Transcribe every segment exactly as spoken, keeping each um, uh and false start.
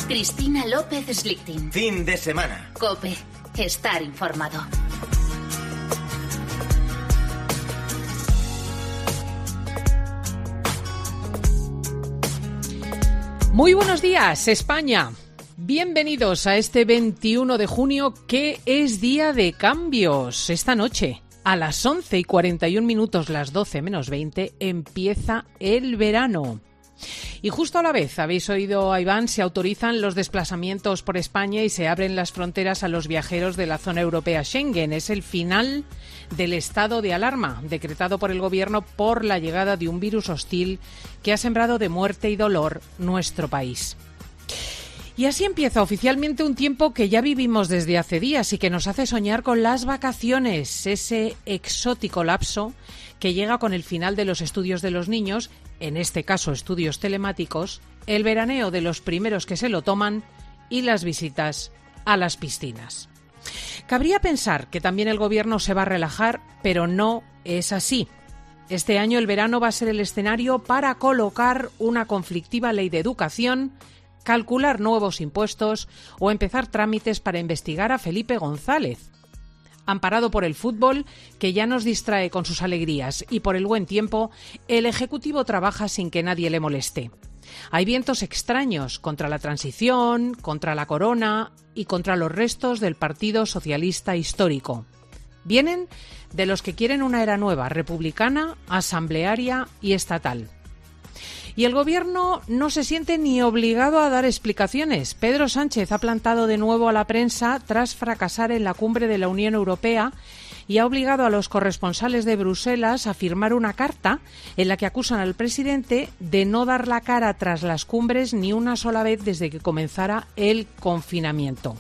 Cristina López Slichting. Fin de semana. COPE. Estar informado. Muy buenos días, España. Bienvenidos a este veintiuno de junio, que es día de cambios. Esta noche, a las once y cuarenta y un minutos, las doce menos veinte, empieza el verano. Y justo a la vez, habéis oído a Iván, se autorizan los desplazamientos por España y se abren las fronteras a los viajeros de la zona europea Schengen. Es el final del estado de alarma decretado por el gobierno por la llegada de un virus hostil que ha sembrado de muerte y dolor nuestro país. Y así empieza oficialmente un tiempo que ya vivimos desde hace días y que nos hace soñar con las vacaciones, ese exótico lapso que llega con el final de los estudios de los niños, en este caso estudios telemáticos, el veraneo de los primeros que se lo toman y las visitas a las piscinas. Cabría pensar que también el gobierno se va a relajar, pero no es así. Este año el verano va a ser el escenario para colocar una conflictiva ley de educación, calcular nuevos impuestos o empezar trámites para investigar a Felipe González. Amparado por el fútbol, que ya nos distrae con sus alegrías, y por el buen tiempo, el Ejecutivo trabaja sin que nadie le moleste. Hay vientos extraños contra la transición, contra la corona y contra los restos del Partido Socialista Histórico. Vienen de los que quieren una era nueva, republicana, asamblearia y estatal. Y el gobierno no se siente ni obligado a dar explicaciones. Pedro Sánchez ha plantado de nuevo a la prensa tras fracasar en la cumbre de la Unión Europea y ha obligado a los corresponsales de Bruselas a firmar una carta en la que acusan al presidente de no dar la cara tras las cumbres ni una sola vez desde que comenzara el confinamiento.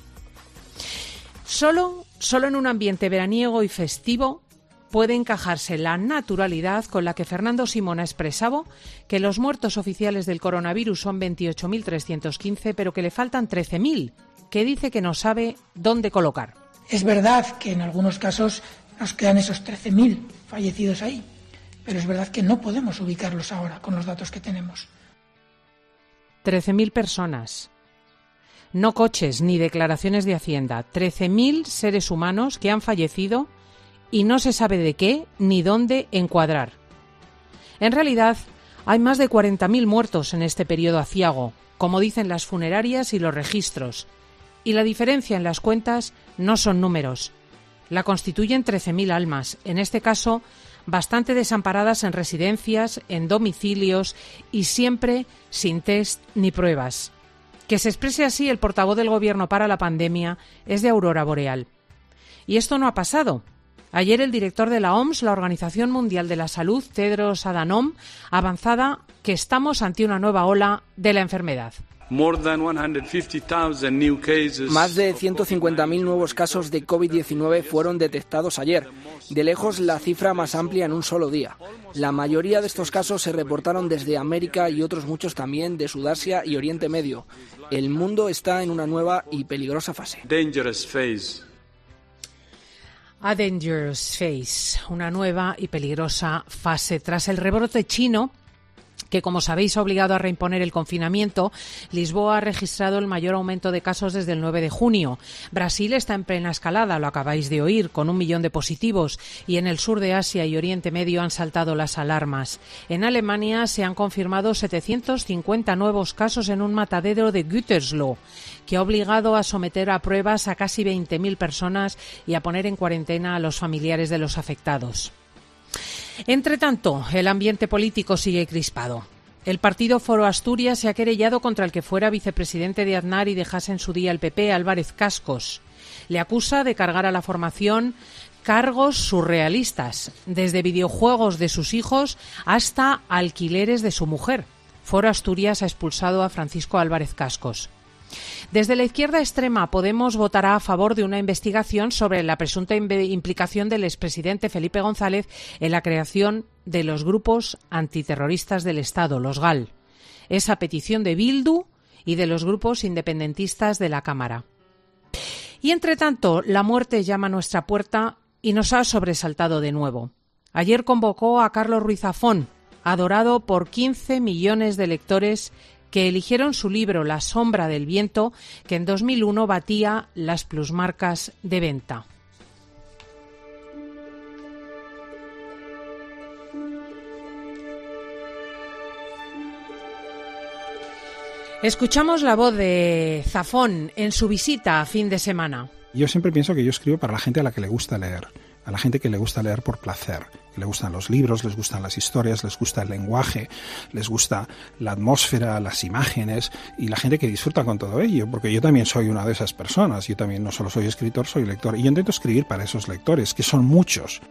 Solo, solo en un ambiente veraniego y festivo puede encajarse la naturalidad con la que Fernando Simón ha expresado que los muertos oficiales del coronavirus son veintiocho mil trescientos quince, pero que le faltan trece mil, que dice que no sabe dónde colocar. Es verdad que en algunos casos nos quedan esos trece mil fallecidos ahí, pero es verdad que no podemos ubicarlos ahora con los datos que tenemos. trece mil personas. No coches ni declaraciones de Hacienda. trece mil seres humanos que han fallecido y no se sabe de qué ni dónde encuadrar. En realidad, hay más de cuarenta mil muertos en este periodo aciago, como dicen las funerarias y los registros, y la diferencia en las cuentas no son números. La constituyen trece mil almas, en este caso bastante desamparadas en residencias, en domicilios y siempre sin test ni pruebas. Que se exprese así el portavoz del Gobierno para la pandemia es de aurora boreal. Y esto no ha pasado. Ayer el director de la O M S, la Organización Mundial de la Salud, Tedros Adhanom, avanzaba que estamos ante una nueva ola de la enfermedad. Más de ciento cincuenta mil nuevos casos de covid diecinueve fueron detectados ayer, de lejos la cifra más amplia en un solo día. La mayoría de estos casos se reportaron desde América y otros muchos también de Sudasia y Oriente Medio. El mundo está en una nueva y peligrosa fase. A dangerous phase, una nueva y peligrosa fase. Tras el rebrote chino, que como sabéis ha obligado a reimponer el confinamiento, Lisboa ha registrado el mayor aumento de casos desde el nueve de junio. Brasil está en plena escalada, lo acabáis de oír, con un millón de positivos, y en el sur de Asia y Oriente Medio han saltado las alarmas. En Alemania se han confirmado setecientos cincuenta nuevos casos en un matadero de Gütersloh, que ha obligado a someter a pruebas a casi veinte mil personas y a poner en cuarentena a los familiares de los afectados. Entre tanto, el ambiente político sigue crispado. El partido Foro Asturias se ha querellado contra el que fuera vicepresidente de Aznar y dejase en su día el P P, Álvarez Cascos. Le acusa de cargar a la formación cargos surrealistas, desde videojuegos de sus hijos hasta alquileres de su mujer. Foro Asturias ha expulsado a Francisco Álvarez Cascos. Desde la izquierda extrema, Podemos votará a favor de una investigación sobre la presunta implicación del expresidente Felipe González en la creación de los grupos antiterroristas del Estado, los G A L. Es a petición de Bildu y de los grupos independentistas de la Cámara. Y entre tanto, la muerte llama a nuestra puerta y nos ha sobresaltado de nuevo. Ayer convocó a Carlos Ruiz Zafón, adorado por quince millones de lectores que eligieron su libro La sombra del viento, que en dos mil uno batía las plusmarcas de venta. Escuchamos la voz de Zafón en su visita a fin de semana. Yo siempre pienso que yo escribo para la gente a la que le gusta leer, a la gente que le gusta leer por placer. Le gustan los libros, les gustan las historias, les gusta el lenguaje, les gusta la atmósfera, las imágenes y la gente que disfruta con todo ello, porque yo también soy una de esas personas. Yo también no solo soy escritor, soy lector y yo intento escribir para esos lectores, que son muchos.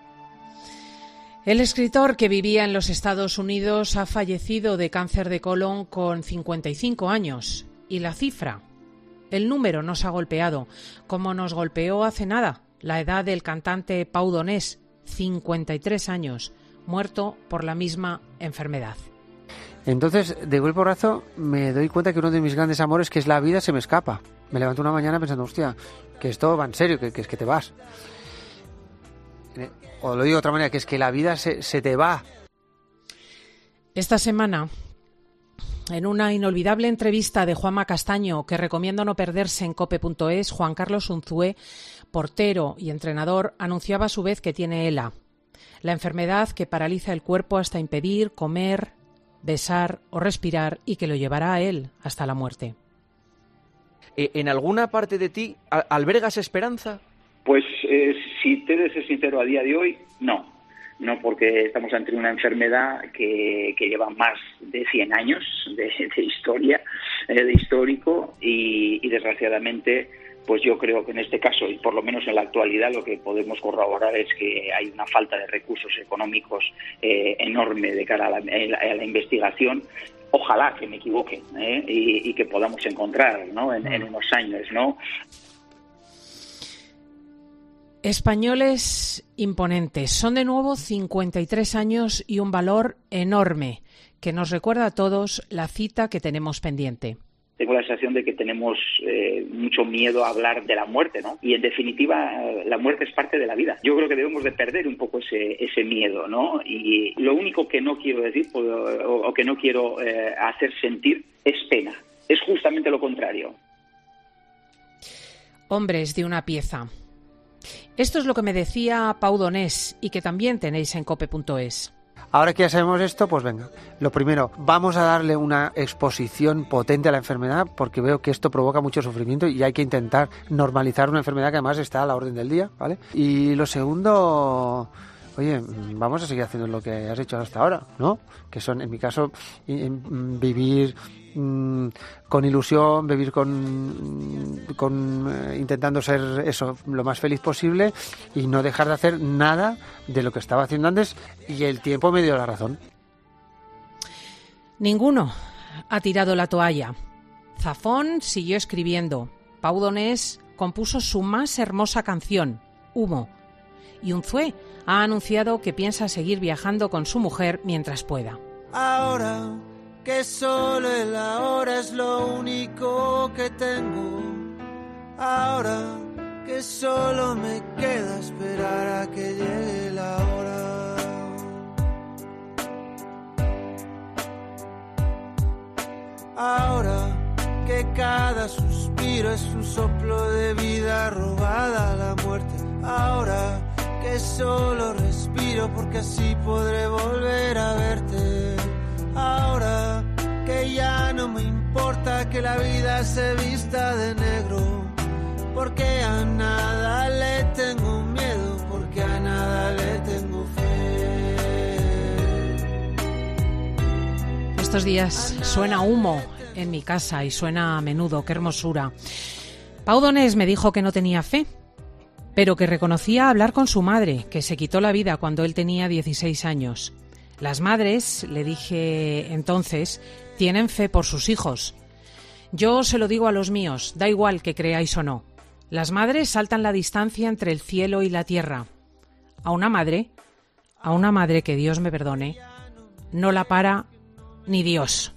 El escritor, que vivía en los Estados Unidos, ha fallecido de cáncer de colon con cincuenta y cinco años. Y la cifra, el número nos ha golpeado, como nos golpeó hace nada la edad del cantante Pau Donés, cincuenta y tres años, muerto por la misma enfermedad. Entonces, de golpe porrazo, me doy cuenta que uno de mis grandes amores, que es la vida, se me escapa. Me levanto una mañana pensando, hostia, que esto va en serio, que, que es que te vas. O lo digo de otra manera, que es que la vida se, se te va. Esta semana, en una inolvidable entrevista de Juanma Castaño, que recomiendo no perderse en cope punto es, Juan Carlos Unzué, portero y entrenador, anunciaba a su vez que tiene ELA, la enfermedad que paraliza el cuerpo hasta impedir comer, besar o respirar y que lo llevará a él hasta la muerte. ¿En alguna parte de ti albergas esperanza? Pues eh, si te de ser sincero, a día de hoy, no. No, porque estamos ante una enfermedad que, que lleva más de cien años de, de historia, eh, de histórico, y, y desgraciadamente, pues yo creo que en este caso, y por lo menos en la actualidad, lo que podemos corroborar es que hay una falta de recursos económicos eh, enorme de cara a la, a la investigación. Ojalá que me equivoque, ¿eh? y, y que podamos encontrar, ¿no? en, en unos años, ¿no? Españoles imponentes. Son de nuevo cincuenta y tres años y un valor enorme que nos recuerda a todos la cita que tenemos pendiente. Tengo la sensación de que tenemos eh, mucho miedo a hablar de la muerte, ¿no? Y en definitiva, la muerte es parte de la vida. Yo creo que debemos de perder un poco ese, ese miedo, ¿no? Y lo único que no quiero decir o, o que no quiero eh, hacer sentir es pena. Es justamente lo contrario. Hombres de una pieza. Esto es lo que me decía Pau Donés y que también tenéis en cope punto es. Ahora que ya sabemos esto, pues venga. Lo primero, vamos a darle una exposición potente a la enfermedad, porque veo que esto provoca mucho sufrimiento y hay que intentar normalizar una enfermedad que además está a la orden del día, ¿vale? Y lo segundo, oye, vamos a seguir haciendo lo que has hecho hasta ahora, ¿no? Que son, en mi caso, vivir con ilusión, vivir con, con eh, intentando ser eso, lo más feliz posible y no dejar de hacer nada de lo que estaba haciendo antes, y el tiempo me dio la razón. Ninguno ha tirado la toalla. Zafón siguió escribiendo. Pau Donés compuso su más hermosa canción, Humo. Y Unzué ha anunciado que piensa seguir viajando con su mujer mientras pueda. Ahora que solo el ahora es lo único que tengo. Ahora que solo me queda esperar a que llegue la hora. Ahora que cada suspiro es un soplo de vida robada a la muerte. Ahora que solo respiro porque así podré volver a verte. Ahora que ya no me importa que la vida se vista de negro, porque a nada le tengo miedo, porque a nada le tengo fe. Estos días suena Humo en mi casa y suena a menudo, qué hermosura. Pau Donés me dijo que no tenía fe, pero que reconocía hablar con su madre, que se quitó la vida cuando él tenía dieciséis años. Las madres, le dije entonces, tienen fe por sus hijos. Yo se lo digo a los míos, da igual que creáis o no. Las madres saltan la distancia entre el cielo y la tierra. A una madre, a una madre que Dios me perdone, no la para ni Dios.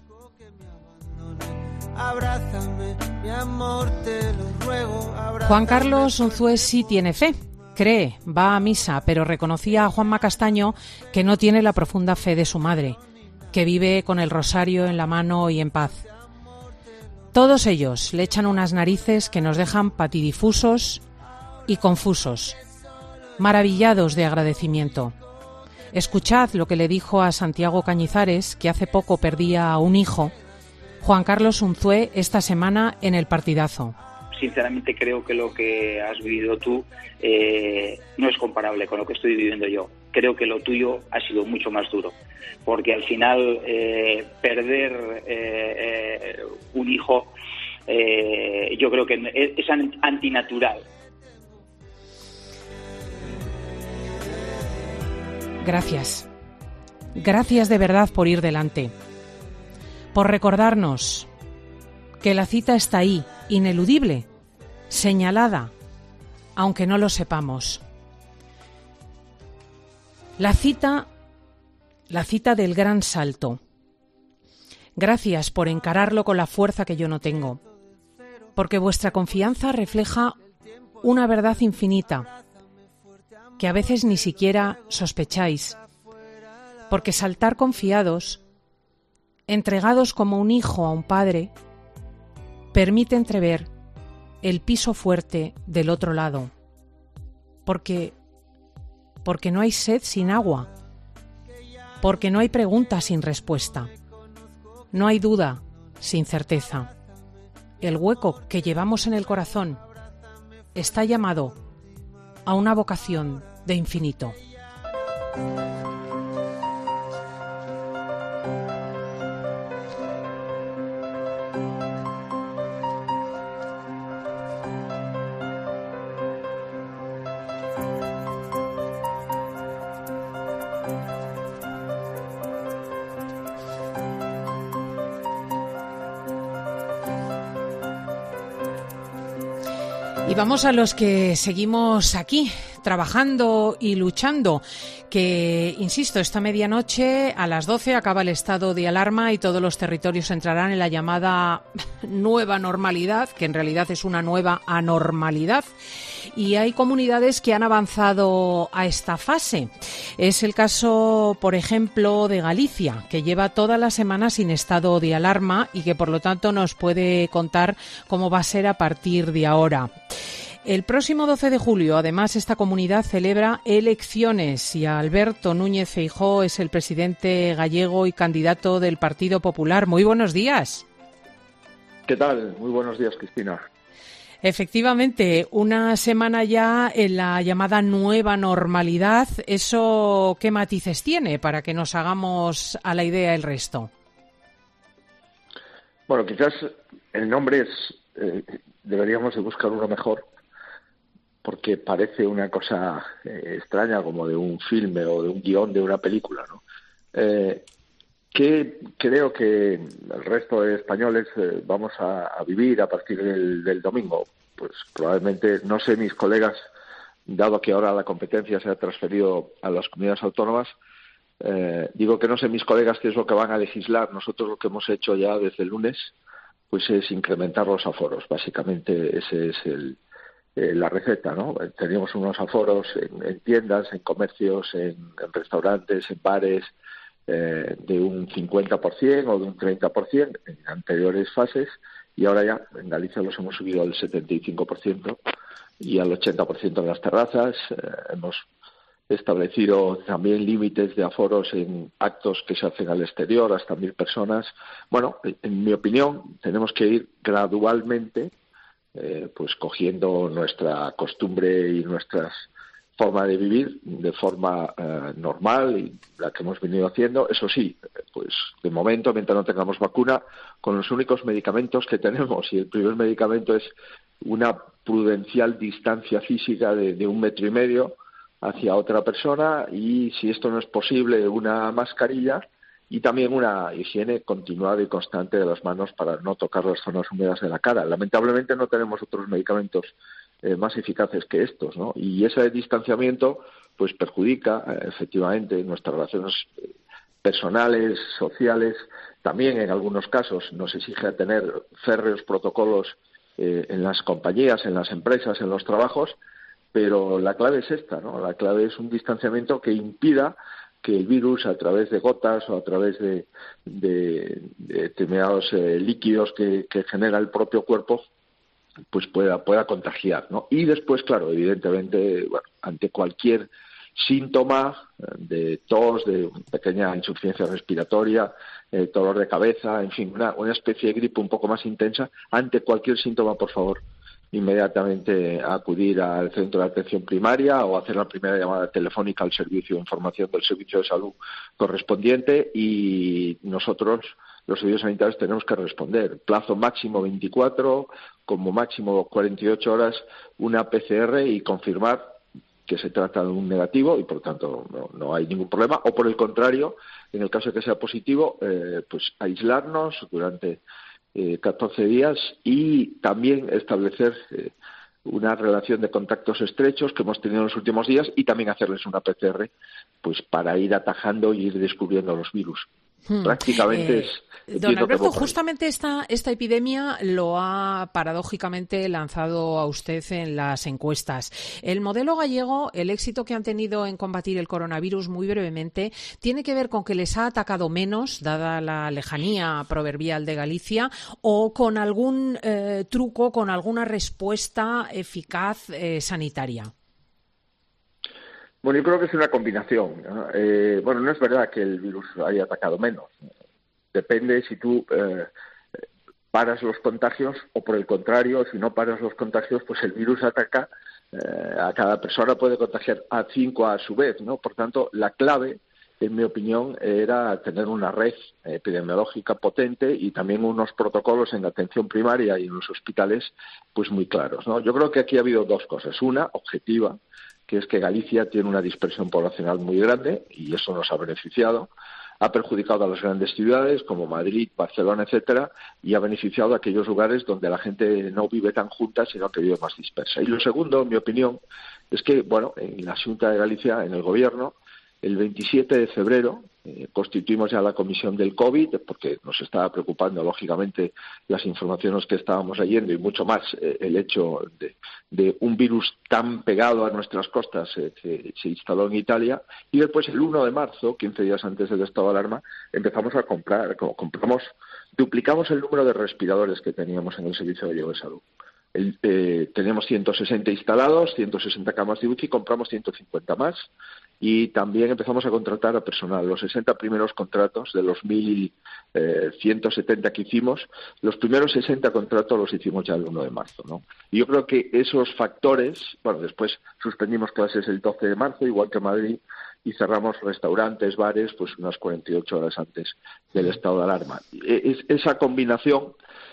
Abrázame, mi amor, te lo ruego. Abrázame. Juan Carlos Unzué sí tiene fe. Cree, va a misa, pero reconocía a Juanma Castaño que no tiene la profunda fe de su madre. que vive con el rosario en la mano y en paz. Todos ellos le echan unas narices que nos dejan patidifusos y confusos, maravillados de agradecimiento. Escuchad lo que le dijo a Santiago Cañizares, que hace poco perdía a un hijo, Juan Carlos Unzué, esta semana en El Partidazo. Sinceramente creo que lo que has vivido tú eh, no es comparable con lo que estoy viviendo yo. Creo que lo tuyo ha sido mucho más duro, porque al final eh, perder eh, eh, un hijo eh, yo creo que es, es antinatural. Gracias. Gracias de verdad por ir delante, por recordarnos que la cita está ahí, ineludible, señalada, aunque no lo sepamos. La cita, la cita del gran salto. Gracias por encararlo con la fuerza que yo no tengo, porque vuestra confianza refleja una verdad infinita que a veces ni siquiera sospecháis, porque saltar confiados, entregados como un hijo a un padre, permite entrever el piso fuerte del otro lado, porque, porque no hay sed sin agua, porque no hay pregunta sin respuesta, no hay duda sin certeza. El hueco que llevamos en el corazón está llamado a una vocación de infinito. Y vamos a los que seguimos aquí, trabajando y luchando, que, insisto, esta medianoche a las doce acaba el estado de alarma y todos los territorios entrarán en la llamada nueva normalidad, que en realidad es una nueva anormalidad. Y hay comunidades que han avanzado a esta fase. Es el caso, por ejemplo, de Galicia, que lleva toda la semana sin estado de alarma y que, por lo tanto, nos puede contar cómo va a ser a partir de ahora. El próximo doce de julio, además, esta comunidad celebra elecciones y Alberto Núñez Feijóo es el presidente gallego y candidato del Partido Popular. Muy buenos días. ¿Qué tal? Muy buenos días, Cristina. Efectivamente, una semana ya en la llamada nueva normalidad. ¿Eso qué matices tiene para que nos hagamos a la idea el resto? Bueno, quizás el nombre es eh, deberíamos de buscar uno mejor, porque parece una cosa eh, extraña, como de un filme o de un guión de una película, ¿no? Eh, que creo que el resto de españoles eh, vamos a, a vivir a partir del, del domingo. Pues probablemente, no sé, mis colegas, dado que ahora la competencia se ha transferido a las comunidades autónomas, eh, digo que no sé mis colegas qué es lo que van a legislar. Nosotros lo que hemos hecho ya desde el lunes pues es incrementar los aforos. Básicamente ese es el Eh, la receta, ¿no? Teníamos unos aforos en, en tiendas, en comercios, en, en restaurantes, en bares, eh, de un cincuenta por ciento o de un treinta por ciento en anteriores fases, y ahora ya en Galicia los hemos subido al setenta y cinco por ciento y al ochenta por ciento en las terrazas. Eh, hemos establecido también límites de aforos en actos que se hacen al exterior, hasta mil personas. Bueno, en mi opinión, tenemos que ir gradualmente Eh, pues cogiendo nuestra costumbre y nuestra forma de vivir de forma eh, normal, y la que hemos venido haciendo. Eso sí, pues de momento, mientras no tengamos vacuna, con los únicos medicamentos que tenemos, y el primer medicamento es una prudencial distancia física de, de un metro y medio hacia otra persona, y si esto no es posible, una mascarilla, y también una higiene continuada y constante de las manos para no tocar las zonas húmedas de la cara. Lamentablemente no tenemos otros medicamentos eh, más eficaces que estos, ¿no? Y ese distanciamiento pues perjudica eh, efectivamente nuestras relaciones personales, sociales. También en algunos casos nos exige tener férreos protocolos eh, en las compañías, en las empresas, en los trabajos, pero la clave es esta, ¿no? La clave es un distanciamiento que impida que el virus, a través de gotas o a través de, de, de determinados eh, líquidos que, que genera el propio cuerpo, pues pueda, pueda contagiar, ¿no? Y después, claro, evidentemente, bueno, ante cualquier síntoma de tos, de pequeña insuficiencia respiratoria, eh, dolor de cabeza, en fin, una, una especie de gripe un poco más intensa, ante cualquier síntoma, por favor, inmediatamente acudir al centro de atención primaria o hacer la primera llamada telefónica al servicio de información del servicio de salud correspondiente, y nosotros, los servicios sanitarios, tenemos que responder. Plazo máximo veinticuatro, como máximo cuarenta y ocho horas, una P C R y confirmar que se trata de un negativo y por tanto no, no hay ningún problema, o por el contrario, en el caso de que sea positivo, eh, pues aislarnos durante eh, catorce días y también establecer eh, una relación de contactos estrechos que hemos tenido en los últimos días y también hacerles una P C R pues para ir atajando y ir descubriendo los virus. Hmm. Prácticamente eh, es... Don Alberto, justamente esta, esta epidemia lo ha paradójicamente lanzado a usted en las encuestas. El modelo gallego, el éxito que han tenido en combatir el coronavirus, muy brevemente, ¿tiene que ver con que les ha atacado menos, dada la lejanía proverbial de Galicia, o con algún eh, truco, con alguna respuesta eficaz eh, sanitaria? Bueno, yo creo que es una combinación, ¿no? Eh, bueno, no es verdad que el virus haya atacado menos. Depende si tú eh, paras los contagios o, por el contrario, si no paras los contagios, pues el virus ataca eh, a cada persona, puede contagiar a cinco a su vez, ¿no? Por tanto, la clave, en mi opinión, era tener una red epidemiológica potente y también unos protocolos en la atención primaria y en los hospitales pues muy claros, ¿no? Yo creo que aquí ha habido dos cosas. Una, objetiva, que es que Galicia tiene una dispersión poblacional muy grande y eso nos ha beneficiado. Ha perjudicado a las grandes ciudades como Madrid, Barcelona, etcétera, y ha beneficiado a aquellos lugares donde la gente no vive tan junta, sino que vive más dispersa. Y lo segundo, en mi opinión, es que, bueno, en la Xunta de Galicia, en el Gobierno, el veintisiete de febrero eh, constituimos ya la comisión del COVID, porque nos estaba preocupando, lógicamente, las informaciones que estábamos leyendo y mucho más eh, el hecho de, de un virus tan pegado a nuestras costas eh, que se instaló en Italia. Y después, el uno de marzo, quince días antes del estado de alarma, empezamos a comprar, compramos, duplicamos el número de respiradores que teníamos en el Servicio Gallego de Salud. El, eh, teníamos ciento sesenta instalados, ciento sesenta camas de U C I, compramos ciento cincuenta más y también empezamos a contratar a personal. Los sesenta primeros contratos de los mil ciento setenta que hicimos, los primeros sesenta contratos los hicimos ya el uno de marzo, ¿no? Y yo creo que esos factores, bueno, después suspendimos clases el doce de marzo, igual que Madrid, y cerramos restaurantes, bares, pues unas cuarenta y ocho horas antes del estado de alarma. Es, esa combinación,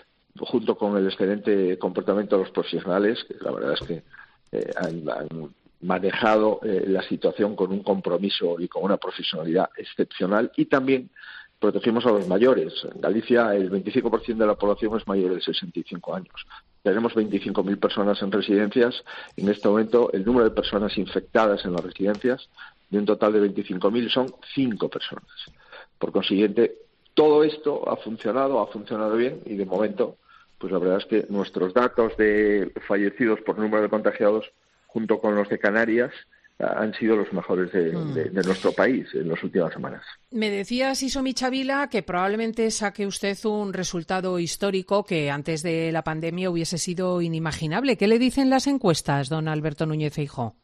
junto con el excelente comportamiento de los profesionales, que la verdad es que eh, han, han manejado eh, la situación con un compromiso y con una profesionalidad excepcional, y también protegimos a los mayores. En Galicia el veinticinco por ciento de la población es mayor de sesenta y cinco años. Tenemos veinticinco mil personas en residencias. En este momento el número de personas infectadas en las residencias, de un total de veinticinco mil, son cinco personas. Por consiguiente, todo esto ha funcionado, ha funcionado bien, y de momento pues la verdad es que nuestros datos de fallecidos por número de contagiados, junto con los de Canarias, han sido los mejores de, de, de nuestro país en las últimas semanas. Me decía Siso Michavila que probablemente saque usted un resultado histórico que antes de la pandemia hubiese sido inimaginable. ¿Qué le dicen las encuestas, don Alberto Núñez Feijóo?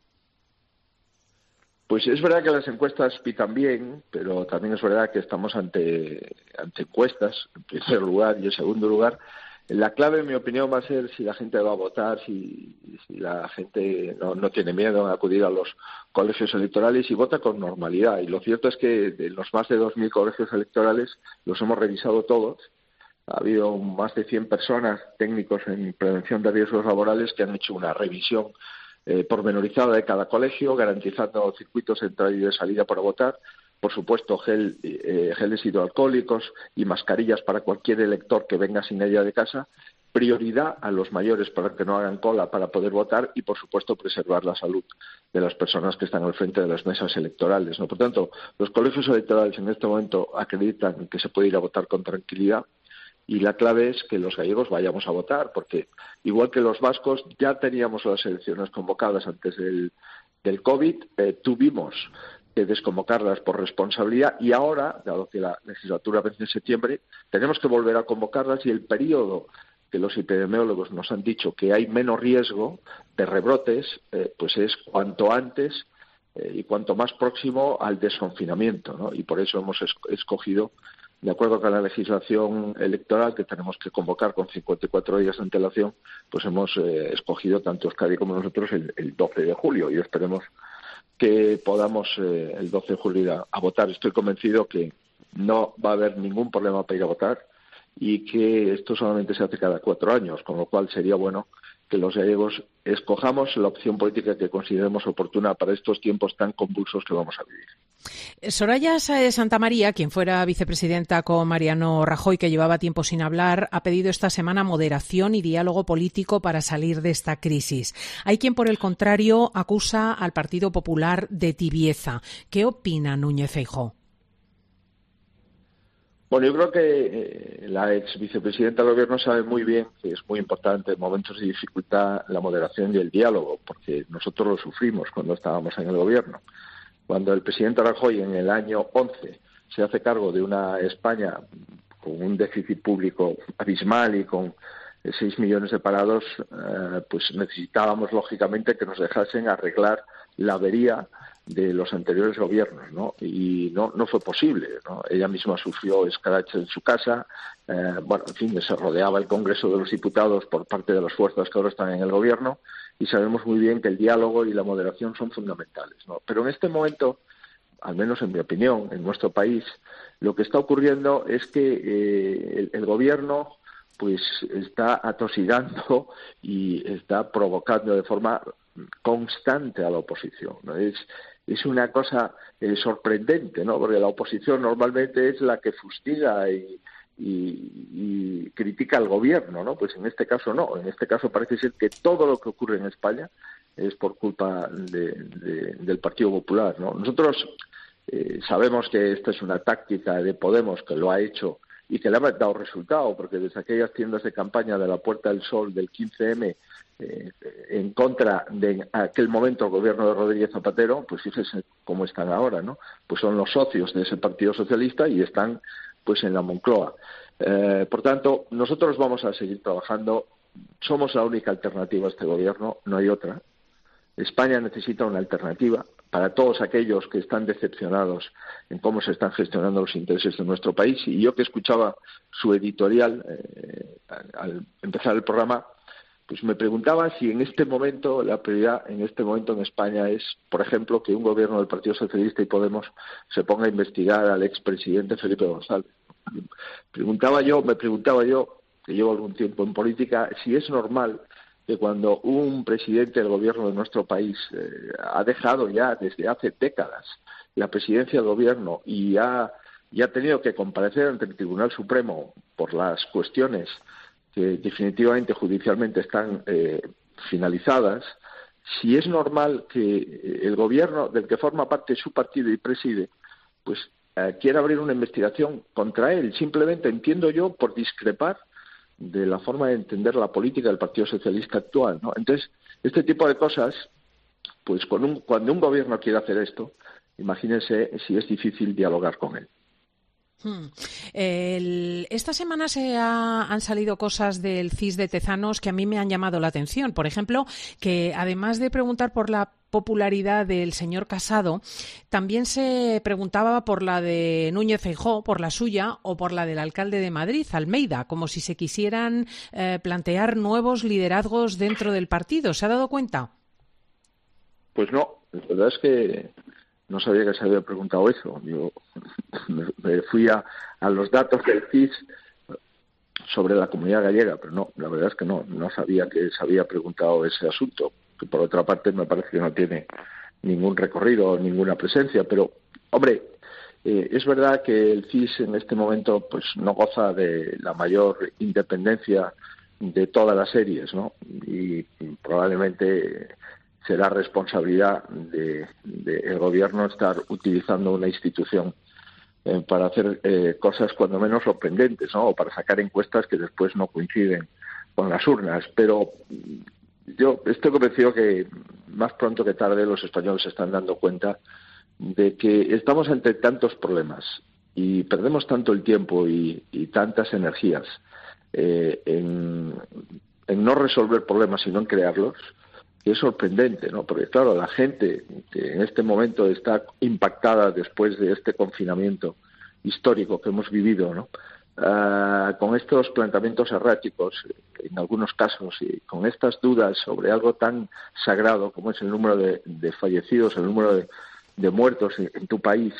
Pues es verdad que las encuestas pitan bien, pero también es verdad que estamos ante, ante encuestas, en primer lugar, y en segundo lugar, la clave, en mi opinión, va a ser si la gente va a votar, si, si la gente no, no tiene miedo a acudir a los colegios electorales y vota con normalidad. Y lo cierto es que de los más de dos mil colegios electorales los hemos revisado todos. Ha habido más de cien personas, técnicos en prevención de riesgos laborales, que han hecho una revisión eh, pormenorizada de cada colegio, garantizando circuitos de entrada y de salida para votar. Por supuesto, gel, eh, geles hidroalcohólicos y mascarillas para cualquier elector que venga sin ella de casa, prioridad a los mayores para que no hagan cola para poder votar y, por supuesto, preservar la salud de las personas que están al frente de las mesas electorales, ¿no? Por tanto, los colegios electorales en este momento acreditan que se puede ir a votar con tranquilidad, y la clave es que los gallegos vayamos a votar, porque igual que los vascos ya teníamos las elecciones convocadas antes del, del COVID, eh, tuvimos que desconvocarlas por responsabilidad y ahora, dado que la legislatura vence en septiembre, tenemos que volver a convocarlas y el periodo que los epidemiólogos nos han dicho que hay menos riesgo de rebrotes, eh, pues es cuanto antes eh, y cuanto más próximo al desconfinamiento, ¿no? Y por eso hemos escogido, de acuerdo con la legislación electoral que tenemos que convocar con cincuenta y cuatro días de antelación, pues hemos eh, escogido tanto Euskadi como nosotros el, el doce de julio y esperemos que podamos eh, el doce de julio ir a, a votar. Estoy convencido que no va a haber ningún problema para ir a votar y que esto solamente se hace cada cuatro años, con lo cual sería bueno que los gallegos escojamos la opción política que consideremos oportuna para estos tiempos tan convulsos que vamos a vivir. Soraya Sáez Santamaría, quien fuera vicepresidenta con Mariano Rajoy, que llevaba tiempo sin hablar, ha pedido esta semana moderación y diálogo político para salir de esta crisis. Hay quien, por el contrario, acusa al Partido Popular de tibieza. ¿Qué opina Núñez Feijóo? Bueno, yo creo que eh, la ex vicepresidenta del Gobierno sabe muy bien que es muy importante en momentos de dificultad la moderación y el diálogo, porque nosotros lo sufrimos cuando estábamos en el Gobierno. Cuando el presidente Rajoy en el año once se hace cargo de una España con un déficit público abismal y con seis millones de parados, eh, pues necesitábamos lógicamente que nos dejasen arreglar la avería de los anteriores gobiernos, ¿no? Y no no fue posible, ¿no? Ella misma sufrió escraches en su casa, eh, bueno, en fin, se rodeaba el Congreso de los Diputados por parte de las fuerzas que ahora están en el gobierno y sabemos muy bien que el diálogo y la moderación son fundamentales, ¿no? Pero en este momento, al menos en mi opinión, en nuestro país, lo que está ocurriendo es que eh, el, el gobierno pues está atosigando y está provocando de forma constante a la oposición, ¿no? Es es una cosa eh, sorprendente, ¿no? Porque la oposición normalmente es la que fustiga y, y, y critica al gobierno, ¿no? Pues en este caso no, en este caso parece ser que todo lo que ocurre en España es por culpa de, de, del Partido Popular, ¿no? Nosotros eh, sabemos que esta es una táctica de Podemos que lo ha hecho y que le ha dado resultado, porque desde aquellas tiendas de campaña de la Puerta del Sol del quince eme eh, en contra de aquel momento el gobierno de Rodríguez Zapatero, pues fíjese cómo están ahora, ¿no? Pues son los socios de ese Partido Socialista y están pues en la Moncloa. Eh, por tanto, nosotros vamos a seguir trabajando. Somos la única alternativa a este gobierno, no hay otra. España necesita una alternativa para todos aquellos que están decepcionados en cómo se están gestionando los intereses de nuestro país. Y yo que escuchaba su editorial eh, al empezar el programa, pues me preguntaba si en este momento, la prioridad en este momento en España es, por ejemplo, que un gobierno del Partido Socialista y Podemos se ponga a investigar al expresidente Felipe González. Preguntaba yo, me preguntaba yo, que llevo algún tiempo en política, si es normal que cuando un presidente del gobierno de nuestro país eh, ha dejado ya desde hace décadas la presidencia del gobierno y ha, y ha tenido que comparecer ante el Tribunal Supremo por las cuestiones que definitivamente judicialmente están eh, finalizadas, si es normal que el gobierno del que forma parte su partido y preside, pues eh, quiera abrir una investigación contra él, simplemente, entiendo yo, por discrepar de la forma de entender la política del Partido Socialista actual, ¿no? Entonces, este tipo de cosas, pues con un, cuando un gobierno quiere hacer esto, imagínense si es difícil dialogar con él. Hmm. El, esta semana se ha, han salido cosas del C I S de Tezanos que a mí me han llamado la atención. Por ejemplo, que además de preguntar por la popularidad del señor Casado, también se preguntaba por la de Núñez Feijóo, por la suya o por la del alcalde de Madrid, Almeida, como si se quisieran eh, plantear nuevos liderazgos dentro del partido. ¿Se ha dado cuenta? Pues no, la verdad es que no sabía que se había preguntado eso. Yo me, me fui a, a los datos del C I S sobre la comunidad gallega, pero no, la verdad es que no, no sabía que se había preguntado ese asunto, que por otra parte me parece que no tiene ningún recorrido, ninguna presencia, pero, hombre, eh, es verdad que el C I S en este momento pues no goza de la mayor independencia de todas las series, ¿no? Y probablemente será responsabilidad del de, de gobierno estar utilizando una institución eh, para hacer eh, cosas cuando menos sorprendentes, ¿no? O para sacar encuestas que después no coinciden con las urnas. Pero yo estoy convencido que más pronto que tarde los españoles se están dando cuenta de que estamos ante tantos problemas y perdemos tanto el tiempo y, y tantas energías eh, en, en no resolver problemas sino en crearlos, que es sorprendente, ¿no? Porque claro, la gente que en este momento está impactada después de este confinamiento histórico que hemos vivido, ¿no? Uh, con estos planteamientos erráticos en algunos casos y con estas dudas sobre algo tan sagrado como es el número de, de fallecidos, el número de, de muertos en, en tu país,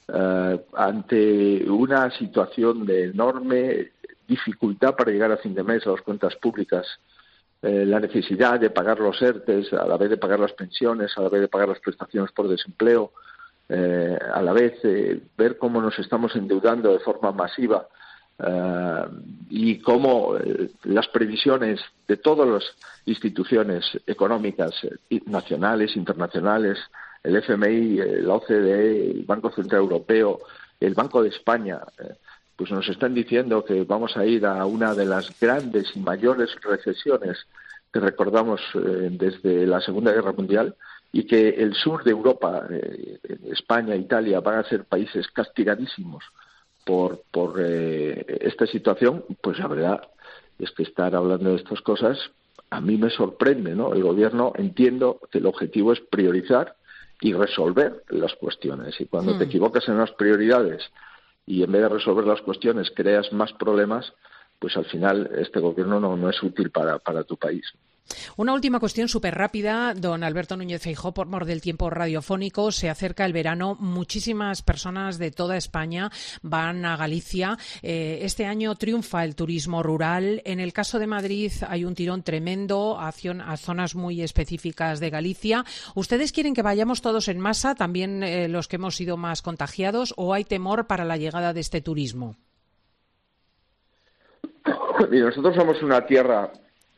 uh, ante una situación de enorme dificultad para llegar a fin de mes a las cuentas públicas, eh, la necesidad de pagar los ERTES, a la vez de pagar las pensiones, a la vez de pagar las prestaciones por desempleo, eh, a la vez eh, ver cómo nos estamos endeudando de forma masiva, Uh, y cómo eh, las previsiones de todas las instituciones económicas eh, nacionales, internacionales, el F M I, la O C D E, el Banco Central Europeo, el Banco de España, eh, pues nos están diciendo que vamos a ir a una de las grandes y mayores recesiones que recordamos eh, desde la Segunda Guerra Mundial, y que el sur de Europa, eh, España, Italia, van a ser países castigadísimos por por eh, esta situación. Pues la verdad es que estar hablando de estas cosas a mí me sorprende, ¿no? El gobierno, entiendo que el objetivo es priorizar y resolver las cuestiones, y cuando mm. te equivocas en las prioridades y en vez de resolver las cuestiones creas más problemas, pues al final este gobierno no, no es útil para, para tu país. Una última cuestión súper rápida, don Alberto Núñez Feijóo, por mor del tiempo radiofónico. Se acerca el verano, muchísimas personas de toda España van a Galicia. Eh, este año triunfa el turismo rural. En el caso de Madrid hay un tirón tremendo a, a zonas muy específicas de Galicia. ¿Ustedes quieren que vayamos todos en masa, también eh, los que hemos sido más contagiados, o hay temor para la llegada de este turismo? Mira, nosotros somos una tierra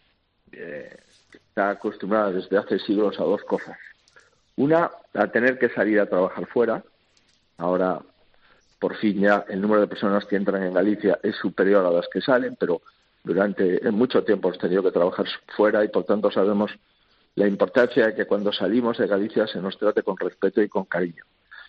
Eh, está acostumbrada desde hace siglos a dos cosas. Una, a tener que salir a trabajar fuera. Ahora, por fin ya el número de personas que entran en Galicia es superior a las que salen, pero durante mucho tiempo hemos tenido que trabajar fuera y por tanto sabemos la importancia de que cuando salimos de Galicia se nos trate con respeto y con cariño.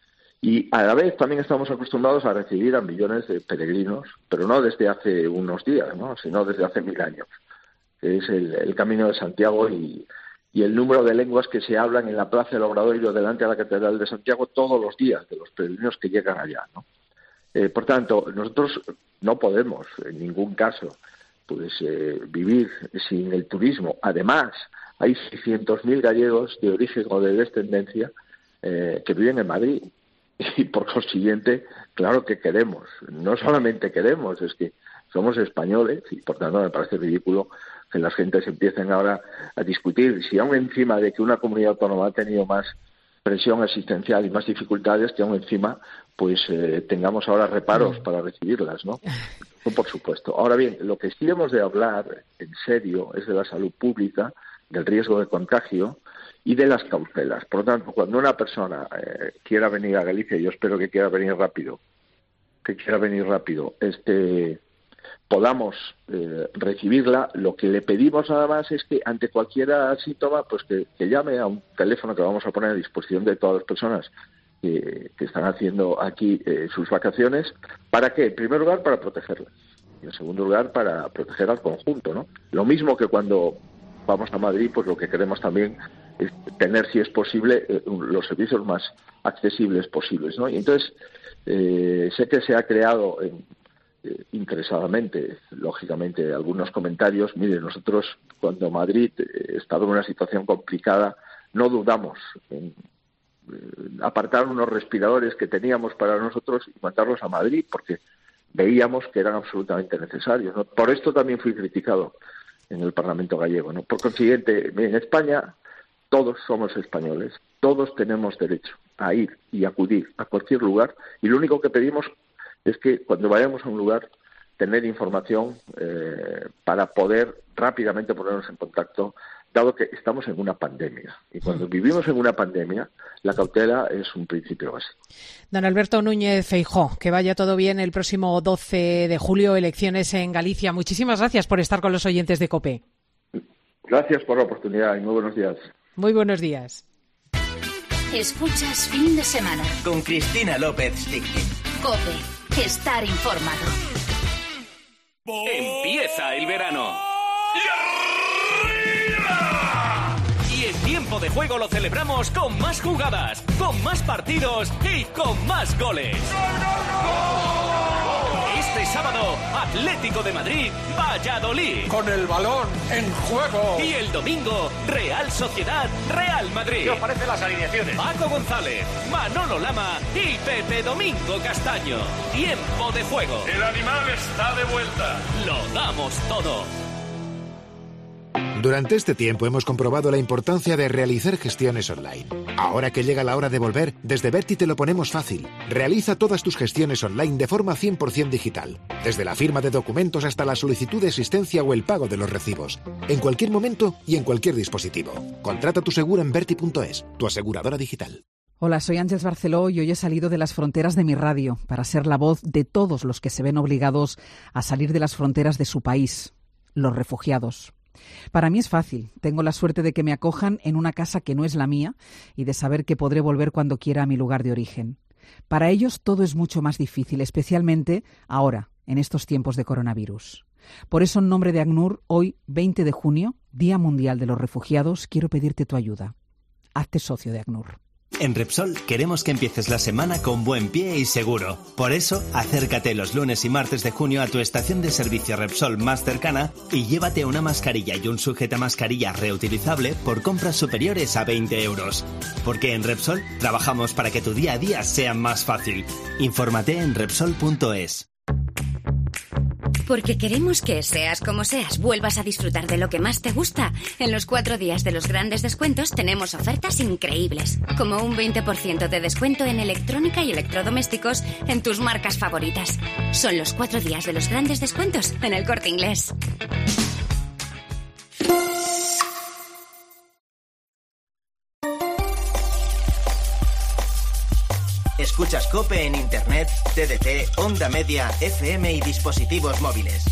Y a la vez también estamos acostumbrados a recibir a millones de peregrinos, pero no desde hace unos días, ¿no? Sino desde hace mil años. Es el, el Camino de Santiago y, y el número de lenguas que se hablan en la Plaza del Obradoiro delante de la Catedral de Santiago todos los días de los peregrinos que llegan allá, ¿no? Eh, por tanto, nosotros no podemos en ningún caso pues eh, vivir sin el turismo. Además, hay seiscientos mil gallegos de origen o de descendencia eh, que viven en Madrid y por consiguiente, claro que queremos. No solamente queremos, es que somos españoles y por tanto me parece ridículo que las gentes empiecen ahora a discutir si aún encima de que una comunidad autónoma ha tenido más presión asistencial y más dificultades, que aún encima pues eh, tengamos ahora reparos mm. para recibirlas, ¿no? No, por supuesto. Ahora bien, lo que sí hemos de hablar en serio es de la salud pública, del riesgo de contagio y de las cautelas. Por lo tanto, cuando una persona eh, quiera venir a Galicia, y yo espero que quiera venir rápido, que quiera venir rápido, este podamos eh, recibirla, lo que le pedimos nada más es que ante cualquier síntoma, pues que, que llame a un teléfono que vamos a poner a disposición de todas las personas que, que están haciendo aquí eh, sus vacaciones. ¿Para qué? En primer lugar, para protegerlas. Y en segundo lugar, para proteger al conjunto, ¿no? Lo mismo que cuando vamos a Madrid, pues lo que queremos también es tener, si es posible, eh, los servicios más accesibles posibles, ¿no? Y entonces, eh, sé que se ha creado en Eh, interesadamente, lógicamente, algunos comentarios. Mire, nosotros cuando Madrid eh, estaba en una situación complicada, no dudamos en eh, apartar unos respiradores que teníamos para nosotros y mandarlos a Madrid, porque veíamos que eran absolutamente necesarios, ¿no? Por esto también fui criticado en el Parlamento gallego, ¿no? Por consiguiente, en España todos somos españoles, todos tenemos derecho a ir y acudir a cualquier lugar, y lo único que pedimos es que cuando vayamos a un lugar tener información eh, para poder rápidamente ponernos en contacto, dado que estamos en una pandemia. Y cuando vivimos en una pandemia, la cautela es un principio básico. Don Alberto Núñez Feijóo, que vaya todo bien el próximo doce de julio, elecciones en Galicia. Muchísimas gracias por estar con los oyentes de COPE. Gracias por la oportunidad y muy buenos días. Muy buenos días. Escuchas Fin de Semana. Con Cristina López Stickmin. COPE. Estar informado. Empieza el verano. Y el tiempo de juego lo celebramos con más jugadas, con más partidos y con más goles. Este sábado, Atlético de Madrid, Valladolid. Con el balón en juego. Y el domingo, Real Sociedad, Real Madrid. ¿Qué os parecen las alineaciones? Paco González, Manolo Lama y Pepe Domingo Castaño. Tiempo de juego. El animal está de vuelta. Lo damos todo. Durante este tiempo hemos comprobado la importancia de realizar gestiones online. Ahora que llega la hora de volver, desde Berti te lo ponemos fácil. Realiza todas tus gestiones online de forma cien por ciento digital. Desde la firma de documentos hasta la solicitud de existencia o el pago de los recibos. En cualquier momento y en cualquier dispositivo. Contrata tu seguro en Berti punto es, tu aseguradora digital. Hola, soy Ángeles Barceló y hoy he salido de las fronteras de mi radio para ser la voz de todos los que se ven obligados a salir de las fronteras de su país, los refugiados. Para mí es fácil. Tengo la suerte de que me acojan en una casa que no es la mía y de saber que podré volver cuando quiera a mi lugar de origen. Para ellos todo es mucho más difícil, especialmente ahora, en estos tiempos de coronavirus. Por eso, en nombre de ACNUR, hoy, veinte de junio, Día Mundial de los Refugiados, quiero pedirte tu ayuda. Hazte socio de ACNUR. En Repsol queremos que empieces la semana con buen pie y seguro. Por eso, acércate los lunes y martes de junio a tu estación de servicio Repsol más cercana y llévate una mascarilla y un sujetamascarilla reutilizable por compras superiores a veinte euros. Porque en Repsol trabajamos para que tu día a día sea más fácil. Infórmate en Repsol punto es. Porque queremos que, seas como seas, vuelvas a disfrutar de lo que más te gusta. En los cuatro días de los grandes descuentos tenemos ofertas increíbles, como un veinte por ciento de descuento en electrónica y electrodomésticos en tus marcas favoritas. Son los cuatro días de los grandes descuentos en El Corte Inglés. Escuchas COPE en Internet, T D T, Onda Media, F M y dispositivos móviles.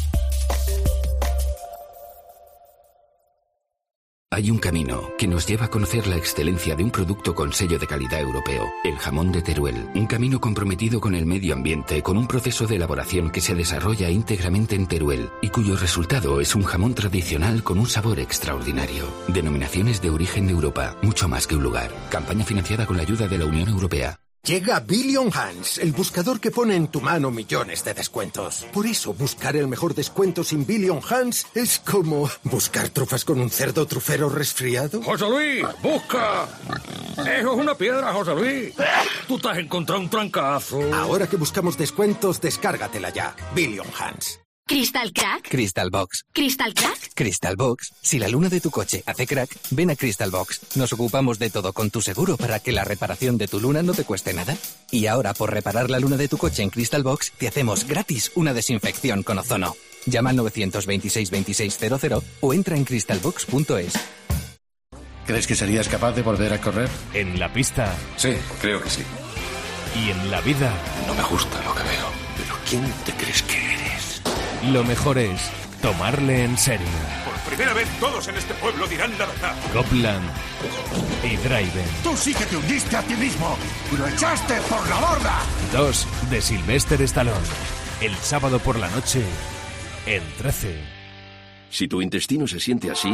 Hay un camino que nos lleva a conocer la excelencia de un producto con sello de calidad europeo, el jamón de Teruel. Un camino comprometido con el medio ambiente, con un proceso de elaboración que se desarrolla íntegramente en Teruel y cuyo resultado es un jamón tradicional con un sabor extraordinario. Denominaciones de origen de Europa, mucho más que un lugar. Campaña financiada con la ayuda de la Unión Europea. Llega Billion Hands, el buscador que pone en tu mano millones de descuentos. Por eso, buscar el mejor descuento sin Billion Hands es como buscar trufas con un cerdo trufero resfriado. ¡José Luis, busca! ¡Eso es una piedra, José Luis! ¡Tú te has encontrado un trancazo! Ahora que buscamos descuentos, descárgatela ya. Billion Hands. ¿Crystal Crack? Crystal Box. ¿Crystal Crack? Crystal Box. Si la luna de tu coche hace crack, ven a Crystal Box. Nos ocupamos de todo con tu seguro para que la reparación de tu luna no te cueste nada. Y ahora, por reparar la luna de tu coche en Crystal Box, te hacemos gratis una desinfección con ozono. Llama al nueve dos seis, veintiséis cero cero o entra en crystal box punto es. ¿Crees que serías capaz de volver a correr? En la pista. Sí, creo que sí. Y en la vida. No me gusta lo que veo. Pero ¿quién te crees que eres? Lo mejor es tomarle en serio. Por primera vez todos en este pueblo dirán la verdad. Copland y Driven. Tú sí que te hundiste a ti mismo y lo echaste por la borda. Dos de Sylvester Stallone. El sábado por la noche en trece. Si tu intestino se siente así,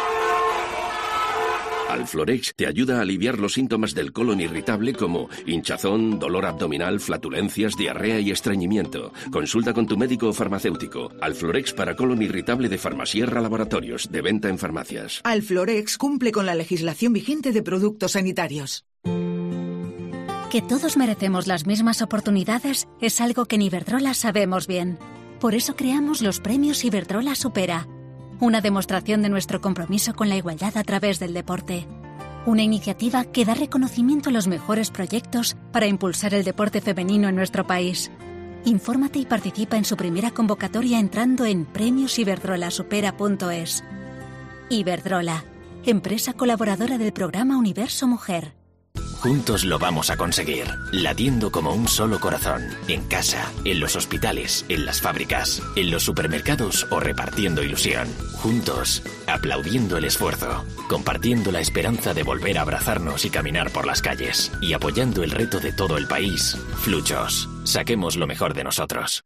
Alflorex te ayuda a aliviar los síntomas del colon irritable como hinchazón, dolor abdominal, flatulencias, diarrea y estreñimiento. Consulta con tu médico o farmacéutico. Alflorex para colon irritable de Farmasierra Laboratorios, de venta en farmacias. Alflorex cumple con la legislación vigente de productos sanitarios. Que todos merecemos las mismas oportunidades es algo que en Iberdrola sabemos bien. Por eso creamos los premios Iberdrola Supera. Una demostración de nuestro compromiso con la igualdad a través del deporte. Una iniciativa que da reconocimiento a los mejores proyectos para impulsar el deporte femenino en nuestro país. Infórmate y participa en su primera convocatoria entrando en premios iberdrola supera punto es. Iberdrola, empresa colaboradora del programa Universo Mujer. Juntos lo vamos a conseguir, latiendo como un solo corazón, en casa, en los hospitales, en las fábricas, en los supermercados o repartiendo ilusión. Juntos, aplaudiendo el esfuerzo, compartiendo la esperanza de volver a abrazarnos y caminar por las calles, y apoyando el reto de todo el país. Fluchos, saquemos lo mejor de nosotros.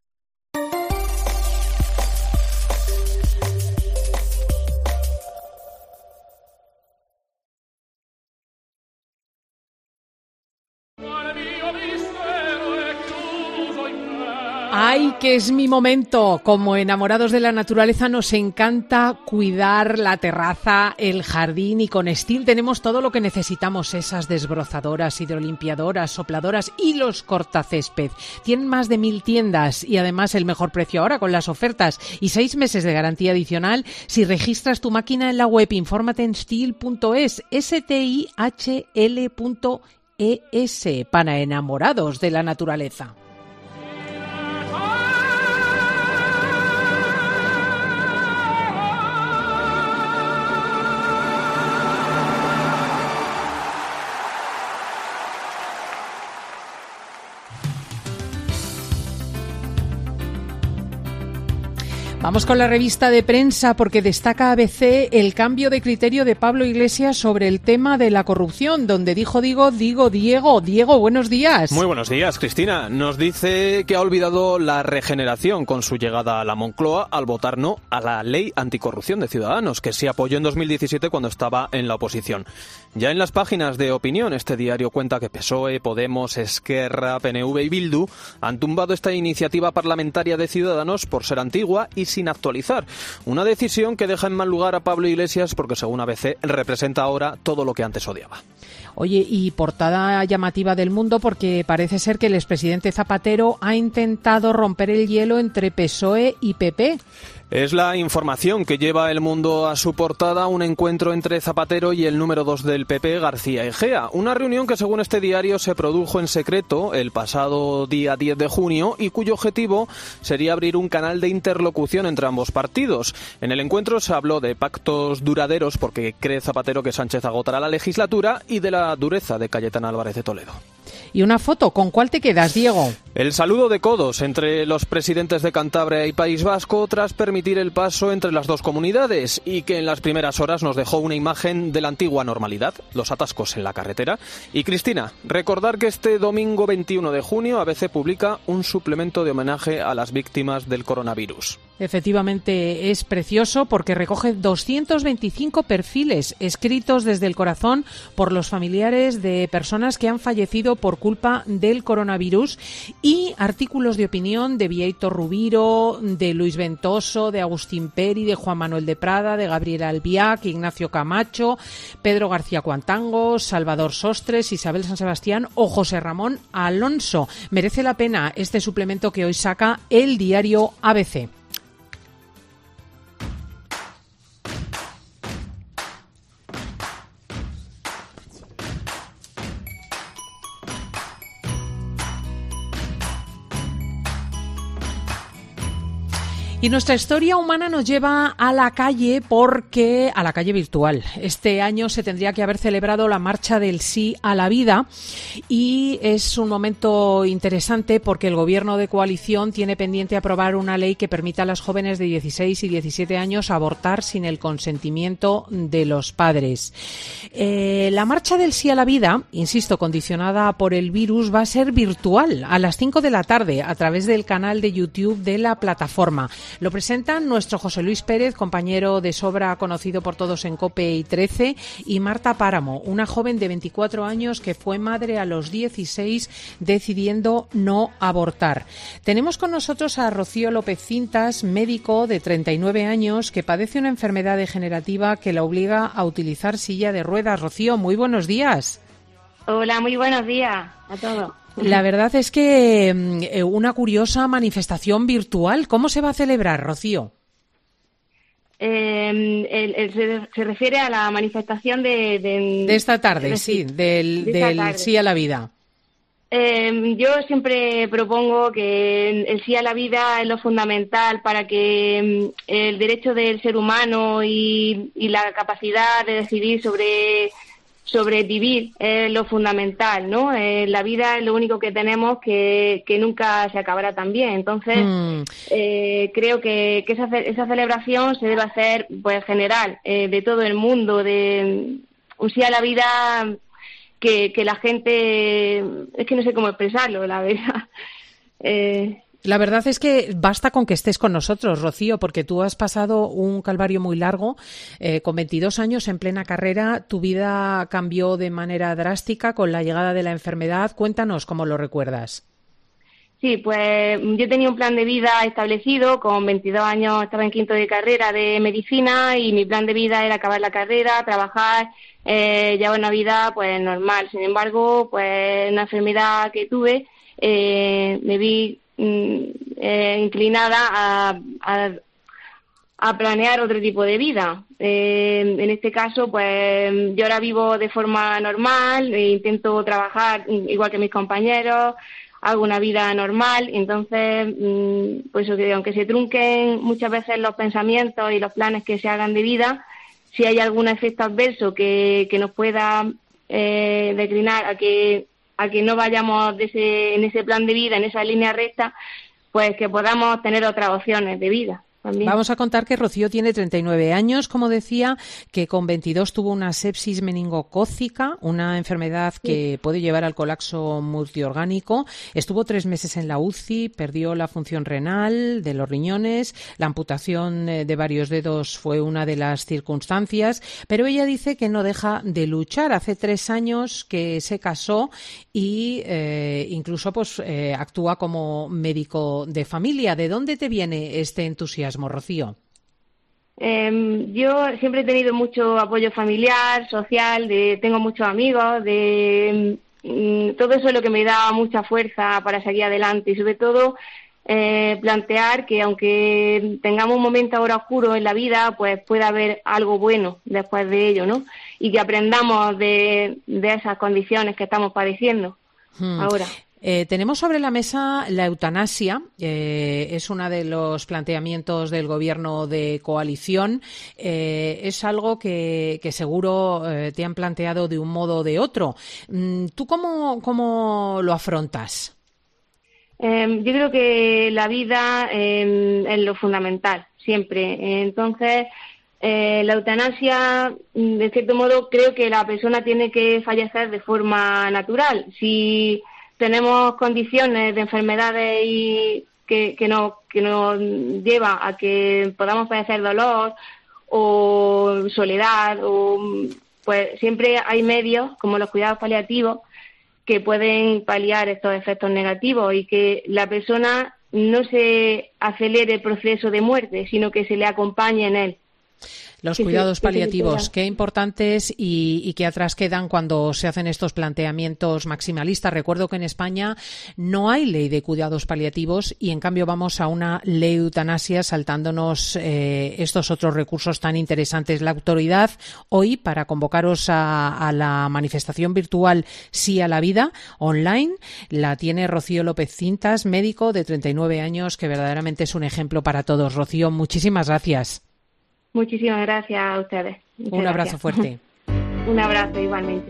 ¡Ay, que es mi momento! Como enamorados de la naturaleza nos encanta cuidar la terraza, el jardín, y con Stihl tenemos todo lo que necesitamos, esas desbrozadoras, hidrolimpiadoras, sopladoras y los cortacésped. Tienen más de mil tiendas y además el mejor precio ahora con las ofertas y seis meses de garantía adicional si registras tu máquina en la web. Infórmate en stihl punto es, S T I H L punto E S, para enamorados de la naturaleza. Vamos con la revista de prensa porque destaca A B C el cambio de criterio de Pablo Iglesias sobre el tema de la corrupción, donde dijo digo, digo Diego. Diego, buenos días. Muy buenos días, Cristina. Nos dice que ha olvidado la regeneración con su llegada a la Moncloa al votar no a la ley anticorrupción de Ciudadanos, que se apoyó en dos mil diecisiete cuando estaba en la oposición. Ya en las páginas de opinión, este diario cuenta que P S O E, Podemos, Esquerra, P N V y Bildu han tumbado esta iniciativa parlamentaria de Ciudadanos por ser antigua y sin actualizar. Una decisión que deja en mal lugar a Pablo Iglesias porque, según A B C, representa ahora todo lo que antes odiaba. Oye, y portada llamativa del Mundo porque parece ser que el expresidente Zapatero ha intentado romper el hielo entre P S O E y P P. Es la información que lleva El Mundo a su portada, un encuentro entre Zapatero y el número dos del P P, García Egea. Una reunión que, según este diario, se produjo en secreto el pasado día diez de junio y cuyo objetivo sería abrir un canal de interlocución entre ambos partidos. En el encuentro se habló de pactos duraderos porque cree Zapatero que Sánchez agotará la legislatura y de la dureza de Cayetana Álvarez de Toledo. Y una foto, ¿con cuál te quedas, Diego? El saludo de codos entre los presidentes de Cantabria y País Vasco tras permitir el paso entre las dos comunidades y que en las primeras horas nos dejó una imagen de la antigua normalidad, los atascos en la carretera. Y Cristina, recordar que este domingo veintiuno de junio A B C publica un suplemento de homenaje a las víctimas del coronavirus. Efectivamente es precioso porque recoge doscientos veinticinco perfiles escritos desde el corazón por los familiares de personas que han fallecido por culpa del coronavirus y artículos de opinión de Bieito Rubiro, de Luis Ventoso, de Agustín Peri, de Juan Manuel de Prada, de Gabriel Albiac, Ignacio Camacho, Pedro García Cuantango, Salvador Sostres, Isabel San Sebastián o José Ramón Alonso. Merece la pena este suplemento que hoy saca el diario A B C. Y nuestra historia humana nos lleva a la calle porque a la calle virtual. Este año se tendría que haber celebrado la marcha del sí a la vida y es un momento interesante porque el gobierno de coalición tiene pendiente aprobar una ley que permita a las jóvenes de dieciséis y diecisiete años abortar sin el consentimiento de los padres. Eh, la marcha del sí a la vida, insisto, condicionada por el virus, va a ser virtual a las cinco de la tarde a través del canal de YouTube de la plataforma. Lo presentan nuestro José Luis Pérez, compañero de sobra conocido por todos en COPE y trece, y Marta Páramo, una joven de veinticuatro años que fue madre a los dieciséis decidiendo no abortar. Tenemos con nosotros a Rocío López Cintas, médico de treinta y nueve años que padece una enfermedad degenerativa que la obliga a utilizar silla de ruedas. Rocío, muy buenos días. Hola, muy buenos días a todos. La verdad es que eh, una curiosa manifestación virtual. ¿Cómo se va a celebrar, Rocío? Eh, el, el, se, se refiere a la manifestación de... De, de esta tarde, de, sí, del, de del tarde. Sí a la vida. Eh, yo siempre propongo que el sí a la vida es lo fundamental para que el derecho del ser humano y, y la capacidad de decidir sobre sobrevivir es lo fundamental, ¿no? Eh, la vida es lo único que tenemos que, que nunca se acabará también. Entonces, mm. eh, creo que, que esa, esa celebración se debe hacer, pues, general, eh, de todo el mundo, de un sí a la vida que, que la gente... Es que no sé cómo expresarlo, la verdad. Eh, La verdad es que basta con que estés con nosotros, Rocío, porque tú has pasado un calvario muy largo. Eh, con veintidós años en plena carrera, tu vida cambió de manera drástica con la llegada de la enfermedad. Cuéntanos cómo lo recuerdas. Sí, pues yo tenía un plan de vida establecido. Con veintidós años estaba en quinto de carrera de medicina y mi plan de vida era acabar la carrera, trabajar, eh, llevar una vida pues normal. Sin embargo, pues una enfermedad que tuve, eh, me vi Eh, inclinada a, a, a planear otro tipo de vida. Eh, en este caso, pues yo ahora vivo de forma normal, e intento trabajar igual que mis compañeros, hago una vida normal, entonces, pues aunque se trunquen muchas veces los pensamientos y los planes que se hagan de vida, si hay algún efecto adverso que, que nos pueda eh, declinar a que a que no vayamos de ese, en ese plan de vida, en esa línea recta, pues que podamos tener otras opciones de vida. También. Vamos a contar que Rocío tiene treinta y nueve años, como decía, que con veintidós tuvo una sepsis meningocócica, una enfermedad que sí. puede llevar al colapso multiorgánico. Estuvo tres meses en la U C I, perdió la función renal de los riñones, la amputación de varios dedos fue una de las circunstancias, pero ella dice que no deja de luchar. Hace tres años que se casó y eh, incluso pues eh, actúa como médico de familia. ¿De dónde te viene este entusiasmo, Rocío? Eh, yo siempre he tenido mucho apoyo familiar, social, de, tengo muchos amigos, de mm, todo eso es lo que me da mucha fuerza para seguir adelante y sobre todo eh, plantear que aunque tengamos un momento ahora oscuro en la vida, pues puede haber algo bueno después de ello, ¿no? Y que aprendamos de, de esas condiciones que estamos padeciendo hmm. ahora. Eh, tenemos sobre la mesa la eutanasia, eh, es uno de los planteamientos del gobierno de coalición. Eh, es algo que, que seguro eh, te han planteado de un modo o de otro. ¿Tú cómo, cómo lo afrontas? Eh, yo creo que la vida eh, es lo fundamental, siempre. Entonces, eh, la eutanasia, de cierto modo, creo que la persona tiene que fallecer de forma natural. Si tenemos condiciones de enfermedades y que, que, nos, que nos lleva a que podamos padecer dolor o soledad, o pues siempre hay medios, como los cuidados paliativos, que pueden paliar estos efectos negativos y que la persona no se acelere el proceso de muerte, sino que se le acompañe en él. Los cuidados paliativos, qué importantes y, y qué atrás quedan cuando se hacen estos planteamientos maximalistas. Recuerdo que en España no hay ley de cuidados paliativos y en cambio vamos a una ley de eutanasia saltándonos eh, estos otros recursos tan interesantes. La autoridad hoy, para convocaros a, a la manifestación virtual Sí a la Vida online, la tiene Rocío López Cintas, médico de treinta y nueve años, que verdaderamente es un ejemplo para todos. Rocío, muchísimas gracias. Muchísimas gracias a ustedes. Muchas Un abrazo gracias. fuerte. Un abrazo igualmente.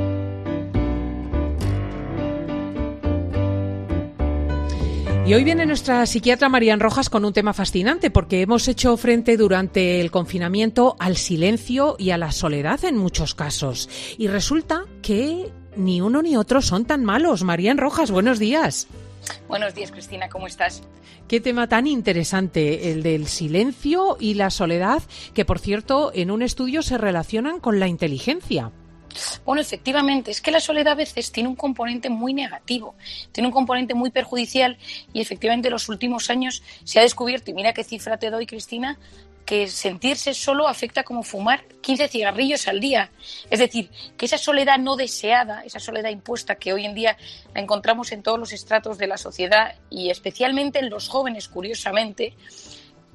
Y hoy viene nuestra psiquiatra Marían Rojas con un tema fascinante porque hemos hecho frente durante el confinamiento al silencio y a la soledad en muchos casos. Y resulta que ni uno ni otro son tan malos. Marían Rojas, buenos días. Buenos días, Cristina, ¿cómo estás? Qué tema tan interesante, el del silencio y la soledad, que por cierto en un estudio se relacionan con la inteligencia. Bueno, efectivamente, es que la soledad a veces tiene un componente muy negativo, tiene un componente muy perjudicial y efectivamente en los últimos años se ha descubierto, y mira qué cifra te doy, Cristina, que sentirse solo afecta como fumar quince cigarrillos al día. Es decir, que esa soledad no deseada, esa soledad impuesta que hoy en día la encontramos en todos los estratos de la sociedad y especialmente en los jóvenes, curiosamente,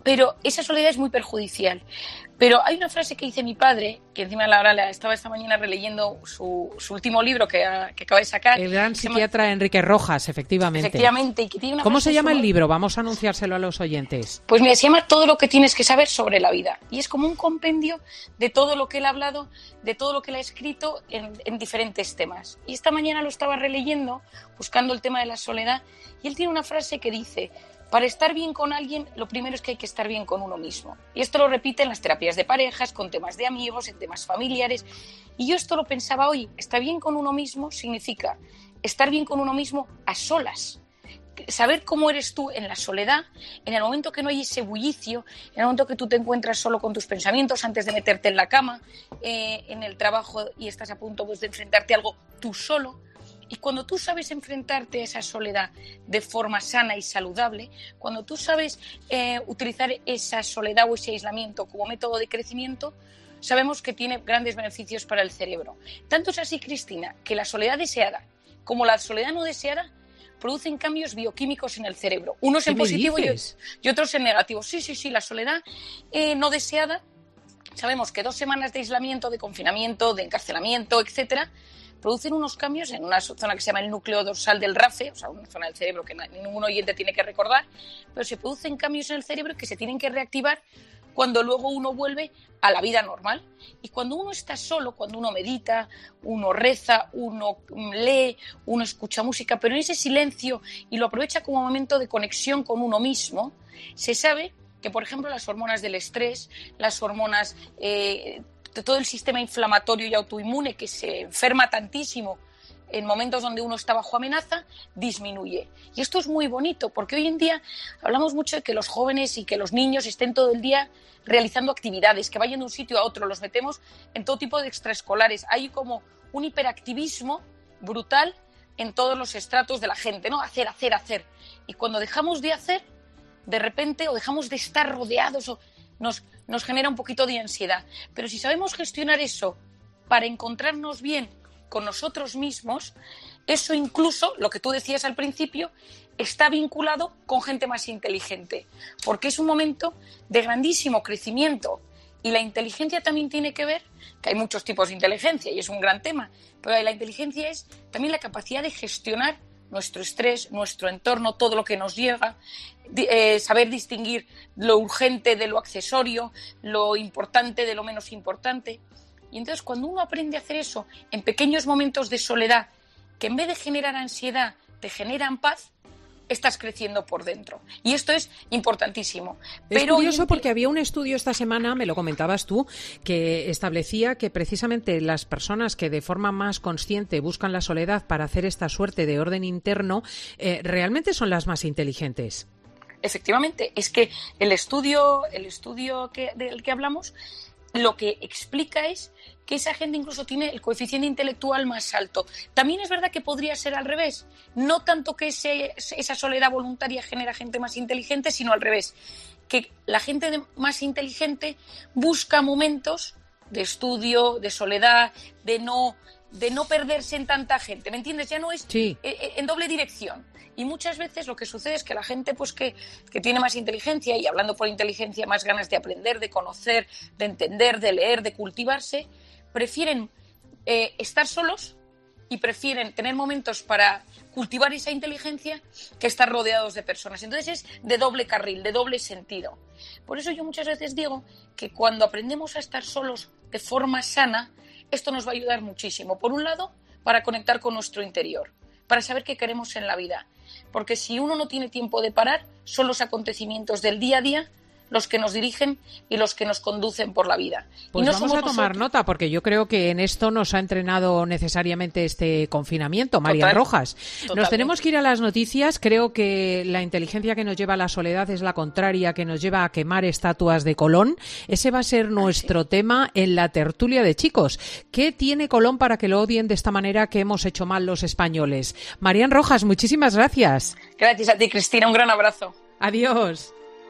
pero esa soledad es muy perjudicial. Pero hay una frase que dice mi padre, que encima la hora estaba esta mañana releyendo su, su último libro que, que acaba de sacar. El gran psiquiatra llama... Enrique Rojas, efectivamente. Efectivamente. Y que tiene una ¿Cómo se llama su... el libro? Vamos a anunciárselo a los oyentes. Pues mira, se llama Todo lo que tienes que saber sobre la vida. Y es como un compendio de todo lo que él ha hablado, de todo lo que él ha escrito en, en diferentes temas. Y esta mañana lo estaba releyendo, buscando el tema de la soledad, y él tiene una frase que dice: para estar bien con alguien, lo primero es que hay que estar bien con uno mismo. Y esto lo repite en las terapias de parejas, con temas de amigos, en temas familiares. Y yo esto lo pensaba hoy. Estar bien con uno mismo significa estar bien con uno mismo a solas. Saber cómo eres tú en la soledad, en el momento que no hay ese bullicio, en el momento que tú te encuentras solo con tus pensamientos antes de meterte en la cama, eh, en el trabajo y estás a punto pues, de enfrentarte a algo tú solo. Y cuando tú sabes enfrentarte a esa soledad de forma sana y saludable, cuando tú sabes eh, utilizar esa soledad o ese aislamiento como método de crecimiento, sabemos que tiene grandes beneficios para el cerebro. Tanto es así, Cristina, que la soledad deseada como la soledad no deseada producen cambios bioquímicos en el cerebro. Unos en positivo y, y otros en negativo. Sí, sí, sí, la soledad eh, no deseada, sabemos que dos semanas de aislamiento, de confinamiento, de encarcelamiento, etcétera, producen unos cambios en una zona que se llama el núcleo dorsal del R A F E, o sea, una zona del cerebro que ningún oyente tiene que recordar, pero se producen cambios en el cerebro que se tienen que reactivar cuando luego uno vuelve a la vida normal. Y cuando uno está solo, cuando uno medita, uno reza, uno lee, uno escucha música, pero en ese silencio y lo aprovecha como momento de conexión con uno mismo, se sabe que, por ejemplo, las hormonas del estrés, las hormonas... Eh, de todo el sistema inflamatorio y autoinmune que se enferma tantísimo en momentos donde uno está bajo amenaza, disminuye. Y esto es muy bonito, porque hoy en día hablamos mucho de que los jóvenes y que los niños estén todo el día realizando actividades, que vayan de un sitio a otro, los metemos en todo tipo de extraescolares. Hay como un hiperactivismo brutal en todos los estratos de la gente, ¿no? Hacer, hacer, hacer. Y cuando dejamos de hacer, de repente, o dejamos de estar rodeados, o nos... nos genera un poquito de ansiedad. Pero si sabemos gestionar eso para encontrarnos bien con nosotros mismos, eso incluso, lo que tú decías al principio, está vinculado con gente más inteligente, porque es un momento de grandísimo crecimiento. Y la inteligencia también tiene que ver, que hay muchos tipos de inteligencia y es un gran tema, pero la inteligencia es también la capacidad de gestionar nuestro estrés, nuestro entorno, todo lo que nos llega, eh, saber distinguir lo urgente de lo accesorio, lo importante de lo menos importante. Y entonces cuando uno aprende a hacer eso en pequeños momentos de soledad, que en vez de generar ansiedad te generan paz, estás creciendo por dentro. Y esto es importantísimo. Es Pero curioso hoy... porque había un estudio esta semana, me lo comentabas tú, que establecía que precisamente las personas que de forma más consciente buscan la soledad para hacer esta suerte de orden interno, eh, realmente son las más inteligentes. Efectivamente, es que el estudio, el estudio que, del que hablamos, lo que explica es que esa gente incluso tiene el coeficiente intelectual más alto. También es verdad que podría ser al revés. No tanto que ese, esa soledad voluntaria genera gente más inteligente, sino al revés. Que la gente más inteligente busca momentos de estudio, de soledad, de no, de no perderse en tanta gente. ¿Me entiendes? Ya no es sí. en doble dirección. Y muchas veces lo que sucede es que la gente pues que, que tiene más inteligencia, y hablando por inteligencia, más ganas de aprender, de conocer, de entender, de leer, de cultivarse, prefieren eh, estar solos y prefieren tener momentos para cultivar esa inteligencia que estar rodeados de personas. Entonces es de doble carril, de doble sentido. Por eso yo muchas veces digo que cuando aprendemos a estar solos de forma sana, esto nos va a ayudar muchísimo. Por un lado, para conectar con nuestro interior, para saber qué queremos en la vida. Porque si uno no tiene tiempo de parar, son los acontecimientos del día a día los que nos dirigen y los que nos conducen por la vida. Pues y no vamos a tomar nosotros. nota, porque yo creo que en esto nos ha entrenado necesariamente este confinamiento. Marian Total, Rojas, totalmente. Nos tenemos que ir a las noticias. Creo que la inteligencia que nos lleva a la soledad es la contraria, que nos lleva a quemar estatuas de Colón. Ese va a ser nuestro sí. tema en la tertulia de chicos. ¿Qué tiene Colón para que lo odien de esta manera que hemos hecho mal los españoles? Marian Rojas, muchísimas gracias. Gracias a ti, Cristina. Un gran abrazo. Adiós.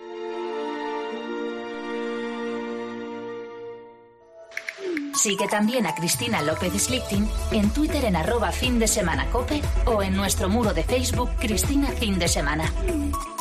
Sigue también a Cristina López Slichting en Twitter en arroba fin de semana cope o en nuestro muro de Facebook Cristina Fin de Semana.